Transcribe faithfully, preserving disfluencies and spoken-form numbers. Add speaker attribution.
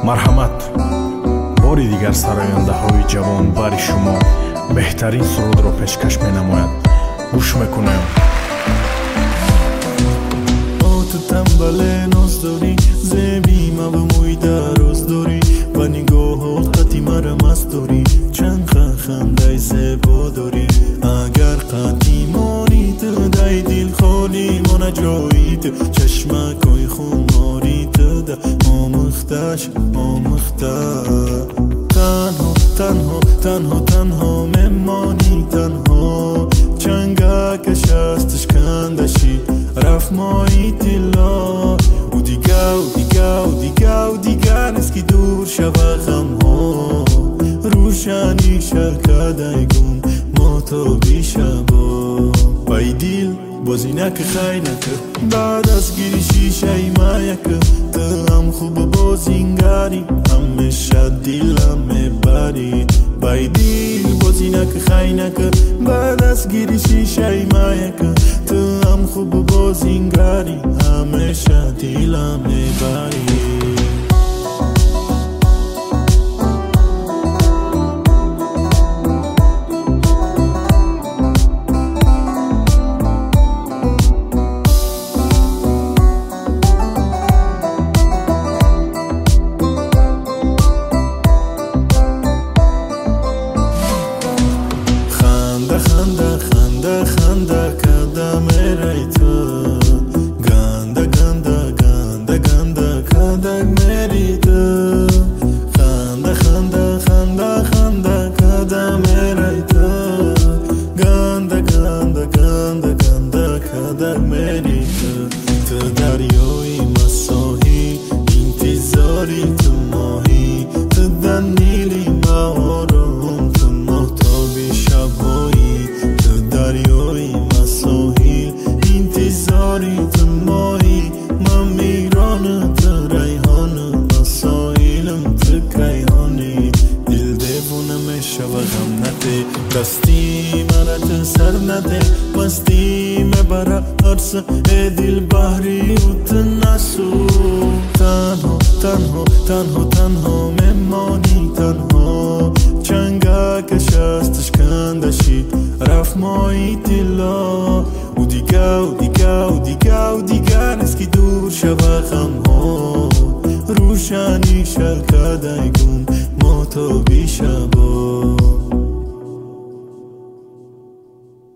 Speaker 1: марҳамат. бори дигар сарояндаҳои ҷавон бари шумо беҳтарин сурудро пешкаш менамояд. гӯш мекунем.
Speaker 2: تو تنبله ناز داری، زیبی مبموی دراز داری، و نگاهات قطی مرمز داری، چند خنده زیبا داری. اگر قطی مانی تو دای دل خالی من جایی تو، چشمکای خون ماری تو ده آمختش آمخته. تنها تنها تنها تنها میمانی، تنها چنگکش هستش کندشی رفت مایی تلا. و دیگه و دیگه و دیگه و دیگه نیست که دور شوه غم ها، روشنی شکده گون ما تو بی شبا. بای دیل بازی نکه خی نکه، بعد از گیری شیشه مایکه، تو هم خوب بازینگاری همیشه دیلم میبری. بای دیل بازی نکه خی نکه، بعد از گیری شیشه مایکه، تو هم خوب بازینگاری همیشه دیلم میبری. خنده خنده خنده کدم میری تو، گنده گنده گنده گنده کدم میری تو. خنده خنده خنده خنده کدم میری تو، گنده گنده گنده گنده کدم میری تو. تو دریای مساحی انتظاری تو ماهی، تو در نیلی مهارم تو محتابی شبایی. دریای مساحیل انتظاری تو ماهی، من میرانم تو ریحانم، مساحیلم تو کیهانی. دل دیوونه میشه و غم نده، دستی منه تو سر نده، مستی میبره عرصه دل بحری و تو نسو. تنها تنها تنها تنها میمانی، تنها چنگکش هستش کندشی رفت مایی تلا. و دیگه و دیگه و دیگه و دیگه نیست که دور شوه غم ها، روشنی شکده گون ما تو بی شبا.